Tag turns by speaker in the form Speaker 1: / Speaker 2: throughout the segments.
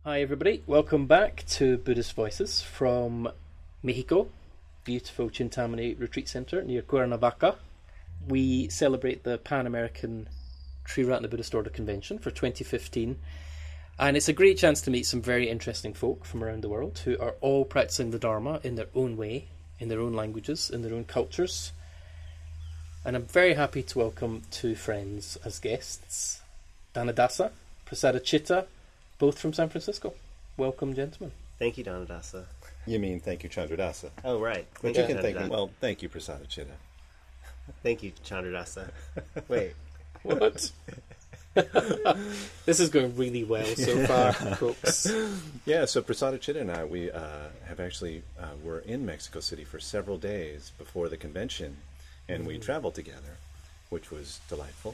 Speaker 1: Hi everybody, welcome back to Buddhist Voices from Mexico, beautiful Chintamani Retreat Center near Cuernavaca. We celebrate the Pan-American Triratna Buddhist Order Convention for 2015, and it's a great chance to meet some very interesting folk from around the world who are all practicing the Dharma in their own way, in their own languages, in their own cultures. And I'm very happy to welcome two friends as guests, Dhanadasa, Prasada Chitta, both from San Francisco. Welcome, gentlemen.
Speaker 2: Thank you, Dhanadasa.
Speaker 3: You mean thank you, Chandradasa.
Speaker 2: Oh, right.
Speaker 3: But you can thank me. Well, thank you, Prasada Chitta.
Speaker 2: Thank you, Chandradasa. Wait.
Speaker 1: What? This is going really well so far, folks.
Speaker 3: Yeah, so Prasada Chitta and I, we have actually were in Mexico City for several days before the convention, and we traveled together, which was delightful.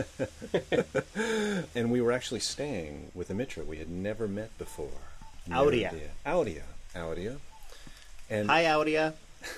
Speaker 3: And we were actually staying with a Mitra we had never met before.
Speaker 2: Audia.
Speaker 3: Audia. And
Speaker 2: Hi, Audia.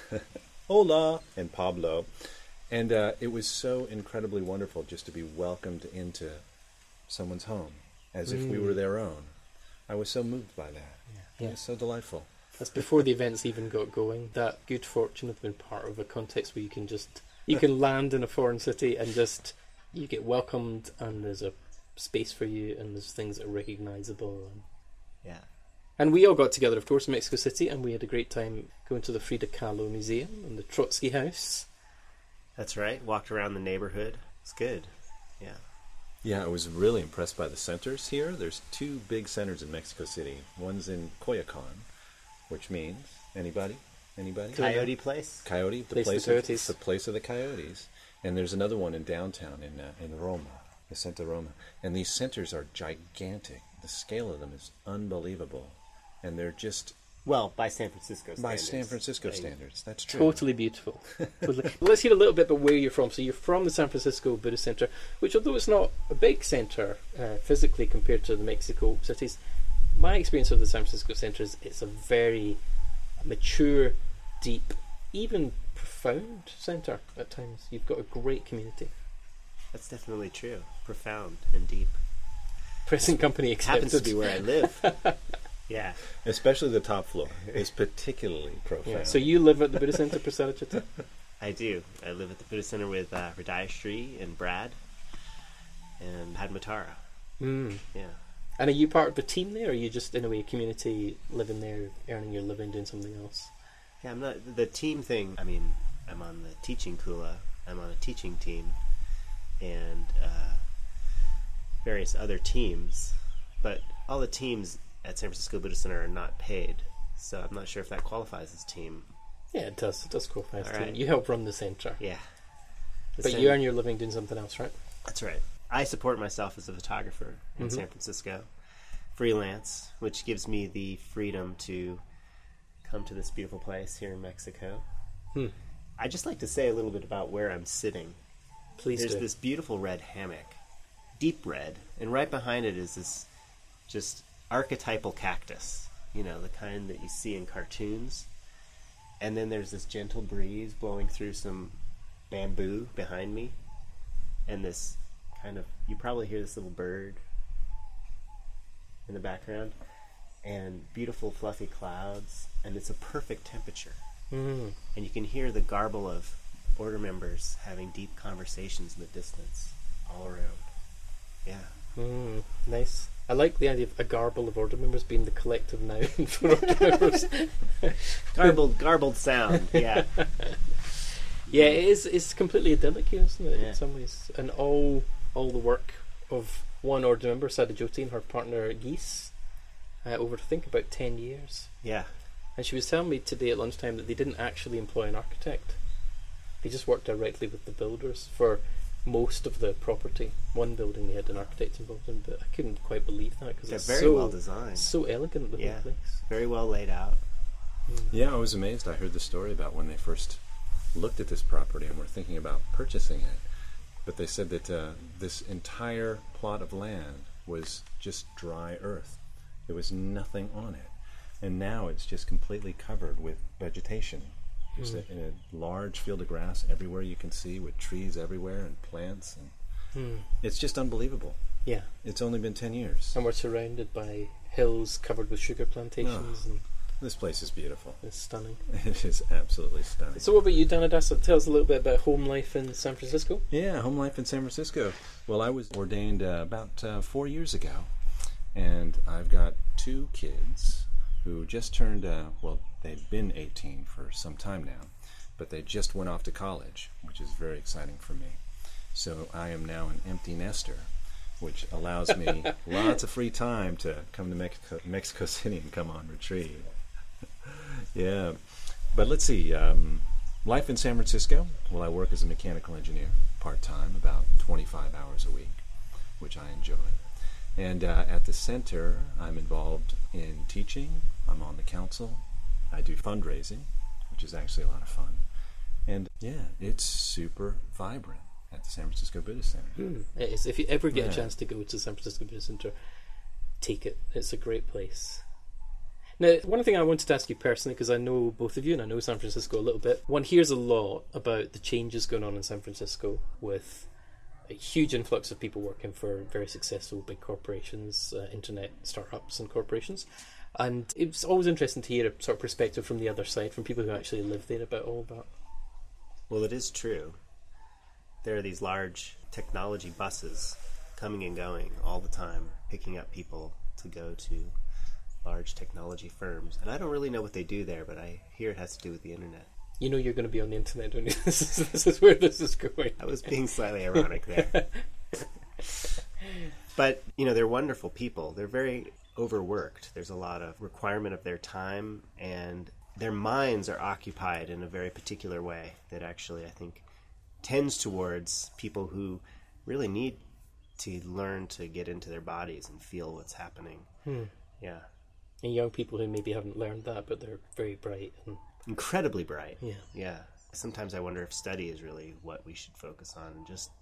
Speaker 3: Hola. And Pablo. And it was so incredibly wonderful just to be welcomed into someone's home, as if we were their own. I was so moved by that.
Speaker 1: Yeah.
Speaker 3: It was so delightful.
Speaker 1: That's before the events even got going. That good fortune of being part of a context where you can land in a foreign city and just you get welcomed, and there's a space for you, and there's things that are recognisable.
Speaker 2: Yeah.
Speaker 1: And we all got together, of course, in Mexico City, and we had a great time going to the Frida Kahlo Museum and the Trotsky House.
Speaker 2: That's right. Walked around the neighborhood. It's good. Yeah.
Speaker 3: Yeah, I was really impressed by the centers here. There's two big centers in Mexico City. One's in Coyoacan, which means anybody?
Speaker 2: Coyote Place?
Speaker 3: Coyote,
Speaker 1: Place of the coyotes.
Speaker 3: the place of the coyotes. And there's another one in downtown in Roma, the Santa Roma. And these centers are gigantic. The scale of them is unbelievable. And they're just
Speaker 2: Well, by San Francisco standards.
Speaker 3: by San Francisco standards. That's true.
Speaker 1: Totally beautiful. Totally. Let's hear a little bit about where you're from. So you're from the San Francisco Buddhist Center, which, although it's not a big center physically compared to the Mexico cities, my experience of the San Francisco Center is it's a very mature, deep, even profound center at times. You've got a great community.
Speaker 2: That's definitely true. Profound and deep.
Speaker 1: Present company accepted.
Speaker 2: Happens to be where I live. Yeah.
Speaker 3: Especially the top floor is particularly profound.
Speaker 1: Yeah. So you live at the Buddhist Center, Prasada Chitta?
Speaker 2: I do. I live at the Buddhist Center with Hridayashree and Brad and Padmatara.
Speaker 1: Mm.
Speaker 2: Yeah.
Speaker 1: And are you part of the team there, or are you just, in a way, a community living there, earning your living, doing something else?
Speaker 2: Yeah, I'm not... The team thing, I mean, I'm on the teaching kula. I'm on a teaching team and various other teams. But all the teams at San Francisco Buddhist Center are not paid. So I'm not sure if that qualifies as team.
Speaker 1: Yeah, it does. It does qualify as
Speaker 2: All
Speaker 1: team.
Speaker 2: right.
Speaker 1: You help run the centre.
Speaker 2: Yeah.
Speaker 1: But you earn your living doing something else, right?
Speaker 2: That's right. I support myself as a photographer in San Francisco. Freelance, which gives me the freedom to come to this beautiful place here in Mexico. I'd just like to say a little bit about where I'm sitting.
Speaker 1: Please
Speaker 2: There's
Speaker 1: do.
Speaker 2: this beautiful red hammock, deep red, and right behind it is this just archetypal cactus, you know, the kind that you see in cartoons. And then there's this gentle breeze blowing through some bamboo behind me, and this kind of, you probably hear this little bird in the background, and beautiful fluffy clouds, and it's a perfect temperature. And you can hear the garble of order members having deep conversations in the distance all around. Yeah.
Speaker 1: Nice. I like the idea of a garble of order members being the collective noun for order members.
Speaker 2: Garbled sound. Yeah.
Speaker 1: Yeah, it is. It's completely idyllic here, isn't it?
Speaker 2: Yeah.
Speaker 1: In some ways, and all the work of one order member, Sada Jyoti, and her partner Geese, over I think about 10 years.
Speaker 2: Yeah.
Speaker 1: And she was telling me today at lunchtime that they didn't actually employ an architect. They just worked directly with the builders for most of the property. One building they had an architect involved in, but I couldn't quite believe that because
Speaker 2: They're
Speaker 1: it's
Speaker 2: very
Speaker 1: so
Speaker 2: well designed.
Speaker 1: so elegant, the
Speaker 2: Yeah.
Speaker 1: whole place.
Speaker 2: Very well laid out.
Speaker 3: Yeah, I was amazed. I heard the story about when they first looked at this property and were thinking about purchasing it. But they said that this entire plot of land was just dry earth. There was nothing on it. And now it's just completely covered with vegetation. Just a large field of grass everywhere you can see, with trees everywhere and plants. And it's just unbelievable.
Speaker 1: Yeah.
Speaker 3: It's only been 10 years.
Speaker 1: And we're surrounded by hills covered with sugar plantations, and
Speaker 3: This place is beautiful.
Speaker 1: it's stunning.
Speaker 3: It is absolutely stunning.
Speaker 1: So what about you, Danadasa? Tell us a little bit about home life in San Francisco.
Speaker 3: Yeah, home life in San Francisco. Well, I was ordained about 4 years ago, and I've got 2 kids who just turned, they've been 18 for some time now, but they just went off to college, which is very exciting for me. So I am now an empty nester, which allows me lots of free time to come to Mexico City and come on retreat. Yeah, but let's see. Life in San Francisco. Well, I work as a mechanical engineer part-time, about 25 hours a week, which I enjoy. And at the center, I'm involved in teaching. I'm on the council. I do fundraising, which is actually a lot of fun. And yeah, it's super vibrant at the San Francisco Buddhist Center.
Speaker 1: It is. If you ever get a chance to go to San Francisco Buddhist Center, take it. It's a great place. Now, one thing I wanted to ask you personally, because I know both of you and I know San Francisco a little bit, one hears a lot about the changes going on in San Francisco with a huge influx of people working for very successful big corporations, internet startups and corporations. And it's always interesting to hear a sort of perspective from the other side, from people who actually live there, about all that.
Speaker 2: Well, it is true. There are these large technology buses coming and going all the time, picking up people to go to large technology firms. And I don't really know what they do there, but I hear it has to do with the internet.
Speaker 1: You know you're going to be on the internet, don't you? This is where this is going.
Speaker 2: I was being slightly ironic there. But, they're wonderful people. They're very overworked. There's a lot of requirement of their time, and their minds are occupied in a very particular way that actually, I think, tends towards people who really need to learn to get into their bodies and feel what's happening. Yeah.
Speaker 1: And young people who maybe haven't learned that, but they're very bright. And
Speaker 2: incredibly bright.
Speaker 1: Yeah.
Speaker 2: Sometimes I wonder if study is really what we should focus on, and just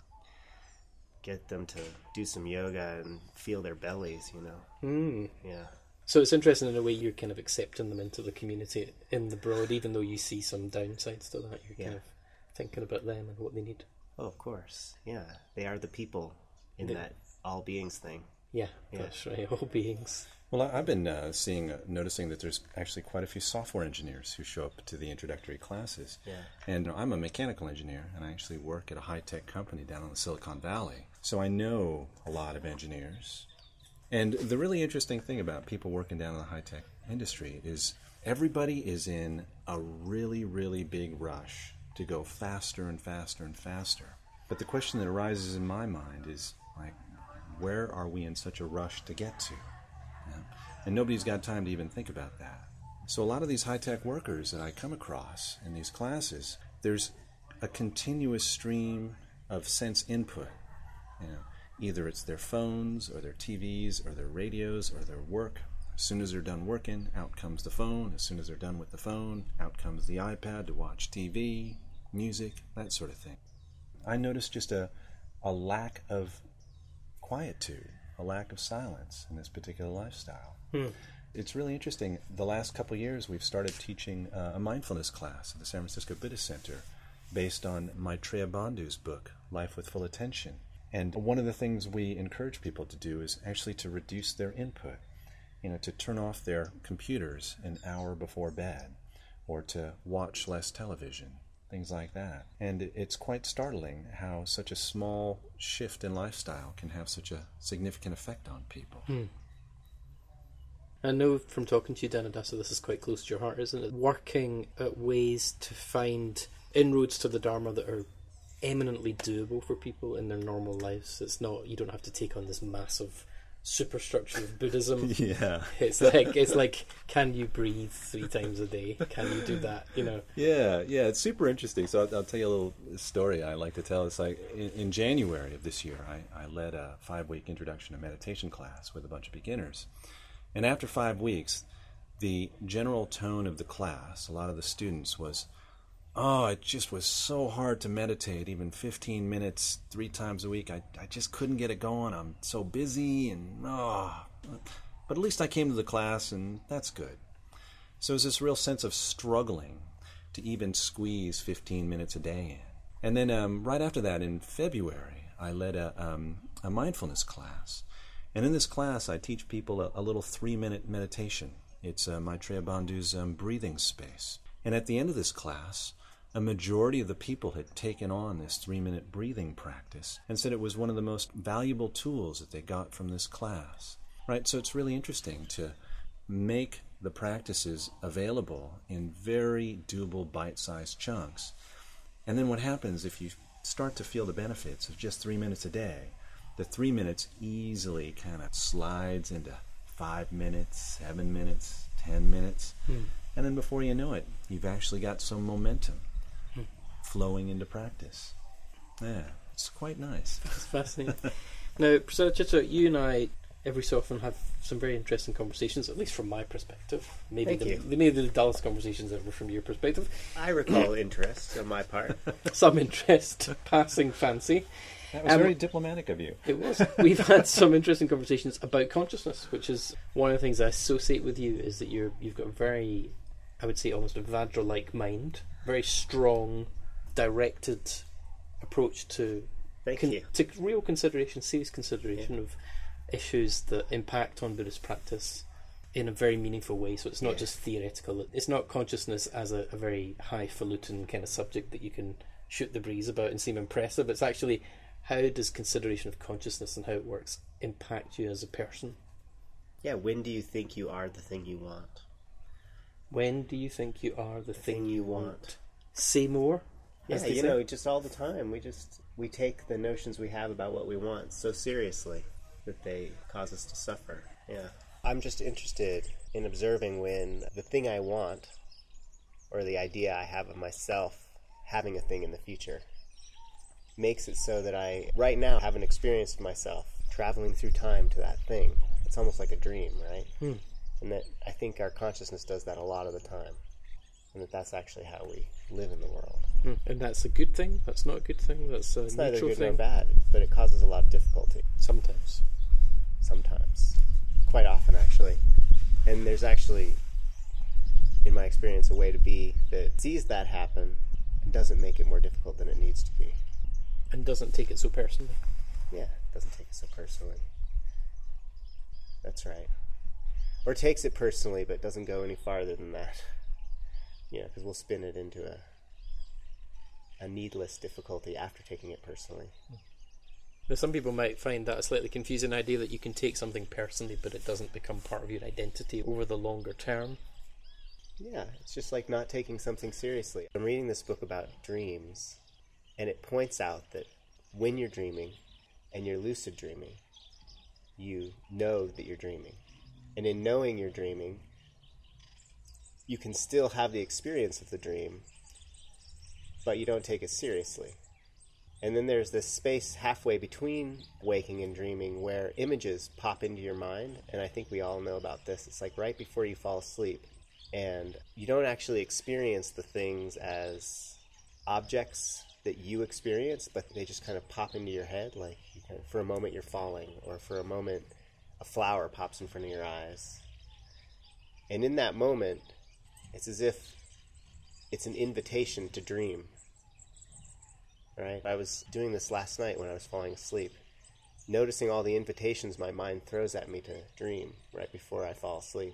Speaker 2: get them to do some yoga and feel their bellies, Yeah.
Speaker 1: So it's interesting in a way you're kind of accepting them into the community in the broad, even though you see some downsides to that. You're kind of thinking about them and what they need.
Speaker 2: Oh, of course. Yeah. They are the people in that all beings thing.
Speaker 1: Yeah, that's right. All beings.
Speaker 3: Well, I've been noticing that there's actually quite a few software engineers who show up to the introductory classes.
Speaker 2: Yeah.
Speaker 3: And I'm a mechanical engineer, and I actually work at a high-tech company down in the Silicon Valley. So I know a lot of engineers. And the really interesting thing about people working down in the high-tech industry is everybody is in a really, really big rush to go faster and faster and faster. But the question that arises in my mind is, like, where are we in such a rush to get to? And nobody's got time to even think about that. So a lot of these high-tech workers that I come across in these classes, there's a continuous stream of sense input. Either it's their phones or their TVs or their radios or their work. As soon as they're done working, out comes the phone. As soon as they're done with the phone, out comes the iPad to watch TV, music, that sort of thing. I noticed just a lack of quietude, a lack of silence in this particular lifestyle. It's really interesting. The last couple of years, we've started teaching a mindfulness class at the San Francisco Buddhist Center based on Maitreya Bandhu's book, Life with Full Attention. And one of the things we encourage people to do is actually to reduce their input, to turn off their computers an hour before bed, or to watch less television, things like that. And it's quite startling how such a small shift in lifestyle can have such a significant effect on people.
Speaker 1: I know from talking to you, Danadasa, this is quite close to your heart, isn't it? Working at ways to find inroads to the Dharma that are eminently doable for people in their normal lives. It's not, you don't have to take on this massive superstructure of Buddhism.
Speaker 3: Yeah.
Speaker 1: It's like, can you breathe 3 times a day? Can you do that?
Speaker 3: Yeah, it's super interesting. So I'll tell you a little story I like to tell. It's like in January of this year, I led a 5-week introduction to meditation class with a bunch of beginners. And after 5 weeks, the general tone of the class, a lot of the students was, it just was so hard to meditate, even 15 minutes 3 times a week. I just couldn't get it going. I'm so busy but at least I came to the class, and that's good. So there's this real sense of struggling to even squeeze 15 minutes a day in. And then right after that, in February, I led a mindfulness class. And in this class, I teach people a little 3-minute meditation. It's Maitreya Bandhu's breathing space. And at the end of this class, a majority of the people had taken on this 3-minute breathing practice and said it was one of the most valuable tools that they got from this class. Right? So it's really interesting to make the practices available in very doable bite-sized chunks. And then what happens if you start to feel the benefits of just 3 minutes a day? The 3 minutes easily kind of slides into 5 minutes, 7 minutes, 10 minutes. And then before you know it, you've actually got some momentum flowing into practice. Yeah, it's quite nice.
Speaker 1: It's fascinating. Now, Priscilla Chitter, you and I every so often have some very interesting conversations, at least from my perspective. Maybe maybe the dullest conversations ever from your perspective.
Speaker 2: I recall interest on my part.
Speaker 1: Some interest, passing fancy.
Speaker 3: That was very diplomatic of you.
Speaker 1: It was. We've had some interesting conversations about consciousness, which is one of the things I associate with you, is that you've got a very, I would say, almost a Vajra-like mind, very strong, directed approach to to real consideration, serious consideration of issues that impact on Buddhist practice in a very meaningful way. So it's not just theoretical. It's not consciousness as a very highfalutin kind of subject that you can shoot the breeze about and seem impressive. It's actually, how does consideration of consciousness and how it works impact you as a person?
Speaker 2: Yeah, when do you think you are the thing you want?
Speaker 1: When do you think you are the thing you want? Say more?
Speaker 2: Yeah, just all the time. We take the notions we have about what we want so seriously that they cause us to suffer. Yeah. I'm just interested in observing when the thing I want, or the idea I have of myself having a thing in the future, makes it so that I, right now, haven't experienced myself traveling through time to that thing. It's almost like a dream, right? And that I think our consciousness does that a lot of the time. And that's actually how we live in the world.
Speaker 1: And that's a good thing? That's not a good thing? That's a
Speaker 2: it's
Speaker 1: neutral
Speaker 2: neither good
Speaker 1: thing?
Speaker 2: nor bad, but it causes a lot of difficulty.
Speaker 1: Sometimes.
Speaker 2: Quite often, actually. And there's actually, in my experience, a way to be that sees that happen and doesn't make it more difficult than it needs to be.
Speaker 1: And doesn't take it so personally.
Speaker 2: Yeah, doesn't take it so personally. That's right. Or takes it personally, but doesn't go any farther than that. Yeah, because we'll spin it into a needless difficulty after taking it personally.
Speaker 1: Now, some people might find that a slightly confusing idea that you can take something personally, but it doesn't become part of your identity over the longer term.
Speaker 2: Yeah, it's just like not taking something seriously. I'm reading this book about dreams, and it points out that when you're dreaming and you're lucid dreaming, you know that you're dreaming. And in knowing you're dreaming, you can still have the experience of the dream, but you don't take it seriously. And then there's this space halfway between waking and dreaming where images pop into your mind, and I think we all know about this. It's like right before you fall asleep, and you don't actually experience the things as objects that you experience, but they just kind of pop into your head, like for a moment you're falling, or for a moment a flower pops in front of your eyes. And in that moment, it's as if it's an invitation to dream. Right? I was doing this last night when I was falling asleep, noticing all the invitations my mind throws at me to dream right before I fall asleep.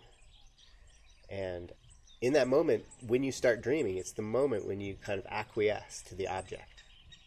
Speaker 2: And in that moment, when you start dreaming, it's the moment when you kind of acquiesce to the object.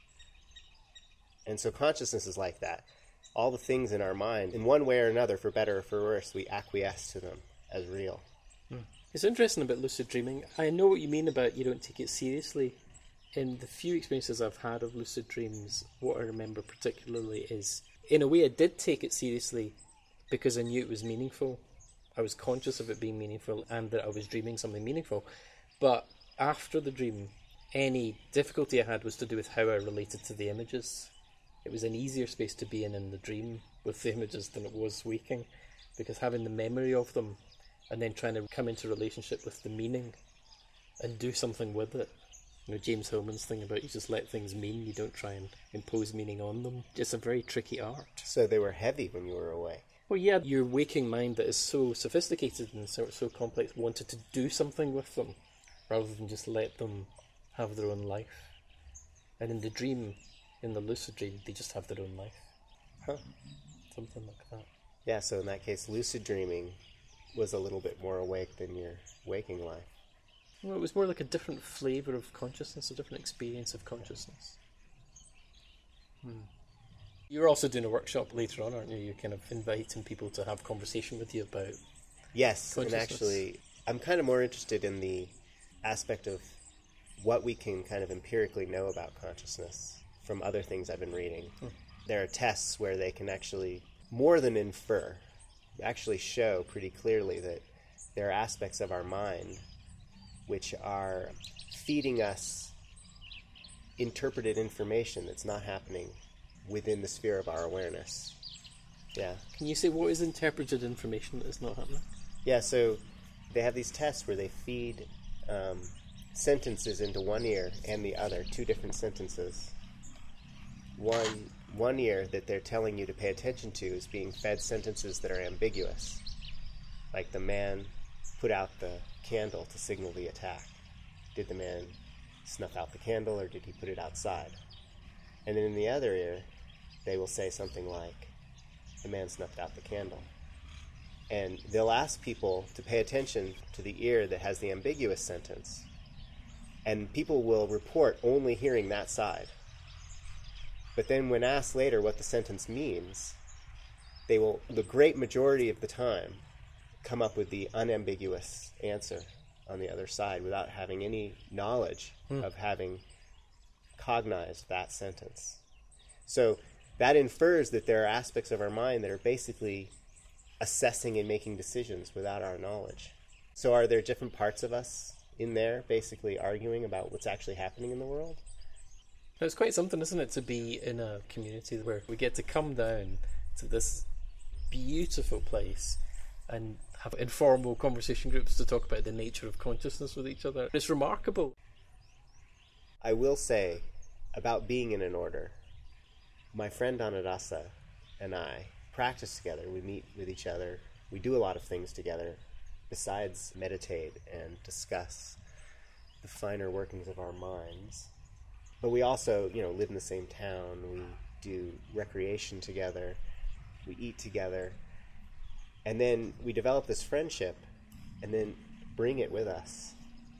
Speaker 2: And so consciousness is like that. All the things in our mind, in one way or another, for better or for worse, we acquiesce to them as real.
Speaker 1: It's interesting about lucid dreaming. I know what you mean about you don't take it seriously. In the few experiences I've had of lucid dreams, what I remember particularly is, in a way, I did take it seriously because I knew it was meaningful. I was conscious of it being meaningful and that I was dreaming something meaningful. But after the dream, any difficulty I had was to do with how I related to the images. It was an easier space to be in the dream with the images than it was waking, because having the memory of them and then trying to come into relationship with the meaning and do something with it. You know, James Hillman's thing about you just let things mean, you don't try and impose meaning on them. It's a very tricky art.
Speaker 2: So they were heavy when you were away.
Speaker 1: Well, yeah, your waking mind that is so sophisticated and so complex wanted to do something with them rather than just let them have their own life. And in the dream, in the lucid dream, they just have their own life.
Speaker 2: Huh.
Speaker 1: Something like that.
Speaker 2: Yeah, so in that case, lucid dreaming was a little bit more awake than your waking life.
Speaker 1: Well, it was more like a different flavour of consciousness, a different experience of consciousness. You're also doing a workshop later on, aren't you? You're kind of inviting people to have conversation with you about
Speaker 2: Yes, and
Speaker 1: consciousness.
Speaker 2: actually, I'm kind of more interested in the aspect of what we can kind of empirically know about consciousness from other things I've been reading. There are tests where they can actually, more than infer, actually show pretty clearly that there are aspects of our mind which are feeding us interpreted information that's not happening within the sphere of our awareness. Yeah.
Speaker 1: Can you say what is interpreted information that is not happening?
Speaker 2: Yeah, so they have these tests where they feed sentences into one ear and the other, two different sentences. One ear that they're telling you to pay attention to is being fed sentences that are ambiguous, like the man put out the candle to signal the attack. Did the man snuff out the candle, or did he put it outside? And then in the other ear, they will say something like, the man snuffed out the candle. And they'll ask people to pay attention to the ear that has the ambiguous sentence, and people will report only hearing that side. But then when asked later what the sentence means, they will, the great majority of the time, come up with the unambiguous answer on the other side without having any knowledge of having cognized that sentence. So that infers that there are aspects of our mind that are basically assessing and making decisions without our knowledge. So are there different parts of us in there basically arguing about what's actually happening in the world?
Speaker 1: It's quite something, isn't it, to be in a community where we get to come down to this beautiful place and have informal conversation groups to talk about the nature of consciousness with each other. It's remarkable.
Speaker 2: I will say about being in an order, my friend Anadasa and I practice together. We meet with each other. We do a lot of things together besides meditate and discuss the finer workings of our minds. But we also, live in the same town. We do recreation together. We eat together. And then we develop this friendship and then bring it with us,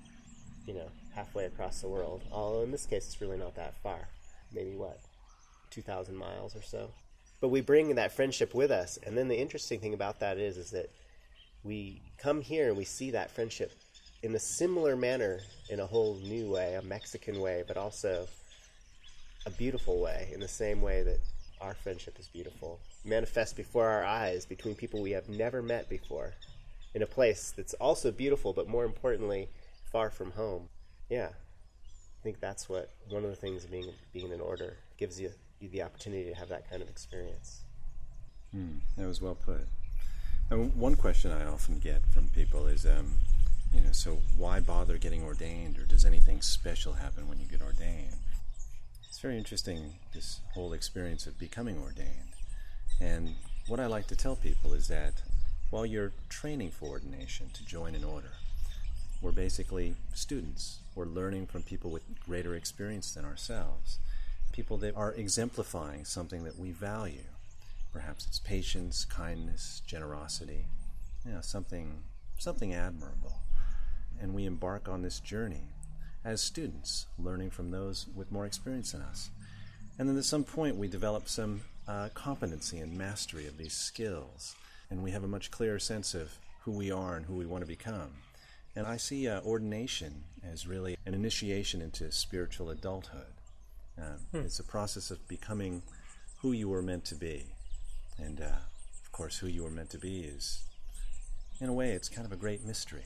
Speaker 2: halfway across the world. Although in this case, it's really not that far. Maybe 2,000 miles or so. But we bring that friendship with us. And then the interesting thing about that is that we come here and we see that friendship in a similar manner, in a whole new way, a Mexican way, but also a beautiful way, in the same way that our friendship is beautiful. Manifest before our eyes between people we have never met before, in a place that's also beautiful, but more importantly, far from home. Yeah, I think that's what one of the things of being in order gives you the opportunity to have that kind of experience.
Speaker 3: That was well put. And one question I often get from people is, so why bother getting ordained, or does anything special happen when you get ordained? It's very interesting, this whole experience of becoming ordained. And what I like to tell people is that while you're training for ordination to join an order, we're basically students. We're learning from people with greater experience than ourselves, people that are exemplifying something that we value. Perhaps it's patience, kindness, generosity, something admirable. And we embark on this journey as students, learning from those with more experience than us. And then at some point we develop some competency and mastery of these skills, and we have a much clearer sense of who we are and who we want to become. And I see ordination as really an initiation into spiritual adulthood. It's a process of becoming who you were meant to be. And, of course, who you were meant to be is, in a way, it's kind of a great mystery.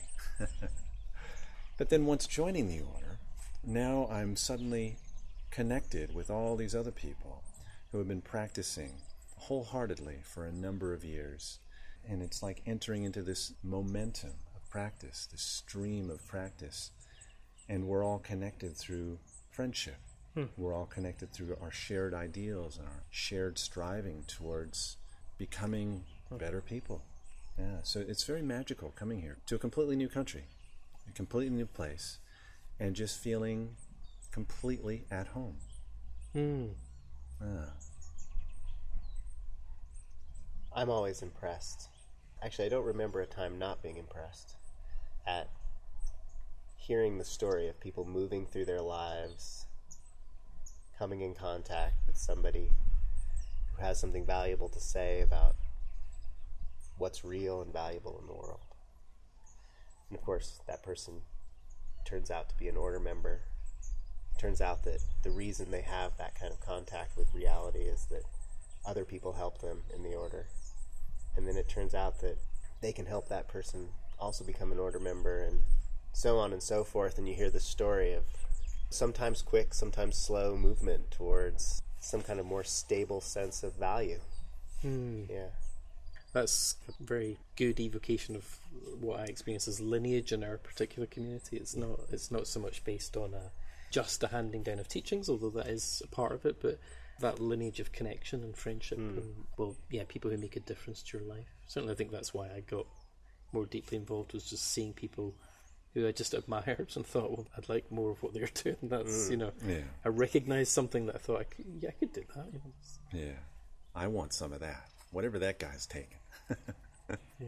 Speaker 3: But then once joining the order, now I'm suddenly connected with all these other people who have been practicing wholeheartedly for a number of years. And it's like entering into this momentum of practice, this stream of practice. And we're all connected through friendship. We're all connected through our shared ideals and our shared striving towards becoming better people. Yeah, so it's very magical coming here to a completely new country, a completely new place, and just feeling completely at home.
Speaker 2: I'm always impressed. Actually, I don't remember a time not being impressed at hearing the story of people moving through their lives, coming in contact with somebody who has something valuable to say about what's real and valuable in the world. And of course, that person turns out to be an order member. Turns out that the reason they have that kind of contact with reality is that other people help them in the order. And then it turns out that they can help that person also become an order member, and so on and so forth. And you hear the story of sometimes quick, sometimes slow movement towards some kind of more stable sense of value. Yeah.
Speaker 1: That's a very good evocation of what I experience as lineage in our particular community. It's not so much based on just a handing down of teachings, although that is a part of it, but that lineage of connection and friendship and, people who make a difference to your life. Certainly I think that's why I got more deeply involved, was just seeing people who I just admired and thought, well, I'd like more of what they're doing. That's, I recognised something that I thought, I could do that.
Speaker 3: Yeah. I want some of that. Whatever that guy's taking.
Speaker 1: Yeah.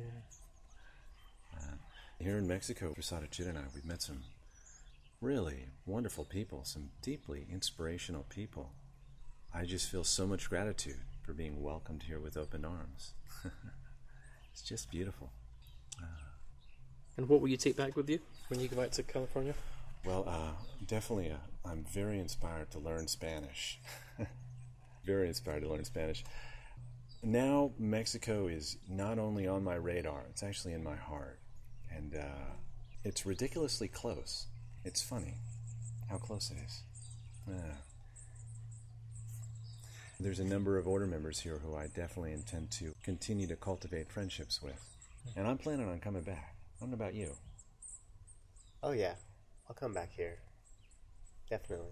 Speaker 3: Here in Mexico, Prasada Chitta and I, we've met some really wonderful people, some deeply inspirational people. I just feel so much gratitude for being welcomed here with open arms. It's just beautiful.
Speaker 1: And what will you take back with you when you go back to California?
Speaker 3: Well, definitely, I'm very inspired to learn Spanish. Very inspired to learn Spanish. Now, Mexico is not only on my radar, it's actually in my heart. And it's ridiculously close. It's funny how close it is. There's a number of order members here who I definitely intend to continue to cultivate friendships with. And I'm planning on coming back. I don't know about you.
Speaker 2: Oh yeah, I'll come back here. Definitely.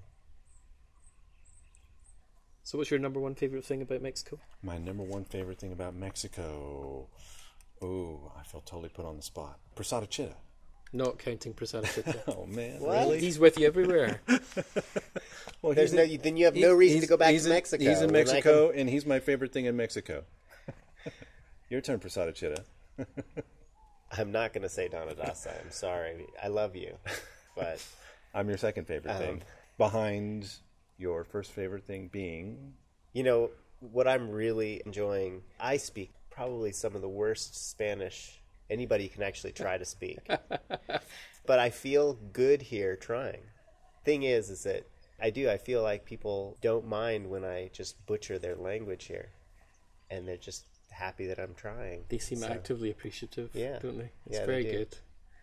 Speaker 1: So what's your number one favorite thing about Mexico?
Speaker 3: My number one favorite thing about Mexico... Oh, I feel totally put on the spot. Prasada Chitta.
Speaker 1: Not counting Prasada Chitta.
Speaker 3: Oh, man.
Speaker 2: What?
Speaker 3: Really?
Speaker 1: He's with you everywhere.
Speaker 3: Well,
Speaker 2: then you have no reason to go back to Mexico.
Speaker 3: He's in Mexico, and he's my favorite thing in Mexico. Your turn, Prasada Chitta.
Speaker 2: I'm not going to say Dana Dasa. I'm sorry. I love you. But
Speaker 3: I'm your second favorite thing. Behind your first favorite thing being...
Speaker 2: what I'm really enjoying, I speak probably some of the worst Spanish anybody can actually try to speak. But I feel good here trying. Thing is that I feel like people don't mind when I just butcher their language here. And they're just happy that I'm trying.
Speaker 1: They seem actively appreciative, don't they? It's
Speaker 2: very
Speaker 1: good.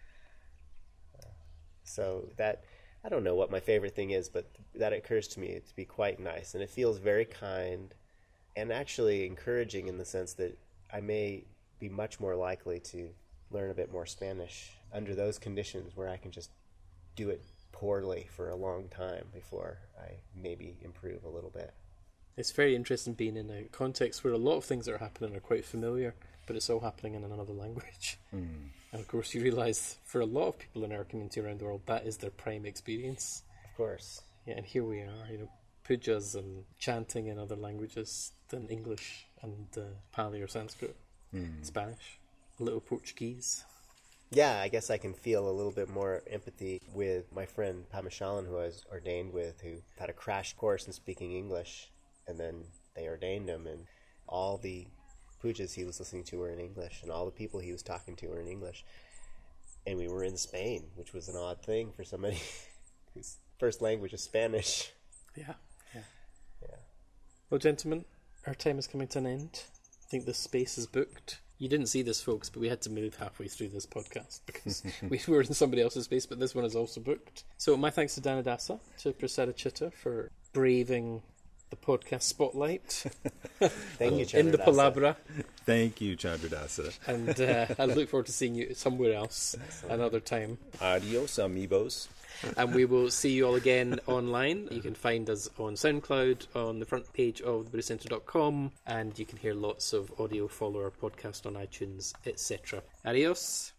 Speaker 2: So that, I don't know what my favorite thing is, but that occurs to me to be quite nice. And it feels very kind and actually encouraging in the sense that I may be much more likely to learn a bit more Spanish under those conditions where I can just do it poorly for a long time before I maybe improve a little bit.
Speaker 1: It's very interesting being in a context where a lot of things that are happening are quite familiar, but it's all happening in another language. And of course you realise for a lot of people in our community around the world, that is their prime experience.
Speaker 2: Of course.
Speaker 1: Yeah, and here we are, pujas and chanting in other languages than English and Pali or Sanskrit, Spanish, a little Portuguese.
Speaker 2: Yeah, I guess I can feel a little bit more empathy with my friend Pamashalan, who I was ordained with, who had a crash course in speaking English, and then they ordained him, and all the pujas he was listening to were in English, and all the people he was talking to were in English. And we were in Spain, which was an odd thing for somebody whose first language is Spanish.
Speaker 1: Yeah. Well, gentlemen, our time is coming to an end. I think the space is booked. You didn't see this, folks, but we had to move halfway through this podcast because we were in somebody else's space, but this one is also booked. So my thanks to Dana Dasa, to Prasada Chitta for braving the podcast spotlight.
Speaker 2: Thank you, Chandra
Speaker 1: in the
Speaker 2: Dasa.
Speaker 1: Palabra.
Speaker 3: Thank you, Chandra Dasa.
Speaker 1: And I look forward to seeing you somewhere else another time.
Speaker 3: Adios, amigos.
Speaker 1: And we will see you all again online. You can find us on SoundCloud, on the front page of thebuddhistcenter.com, and you can hear lots of audio, follow our podcast on iTunes, etc. Adios.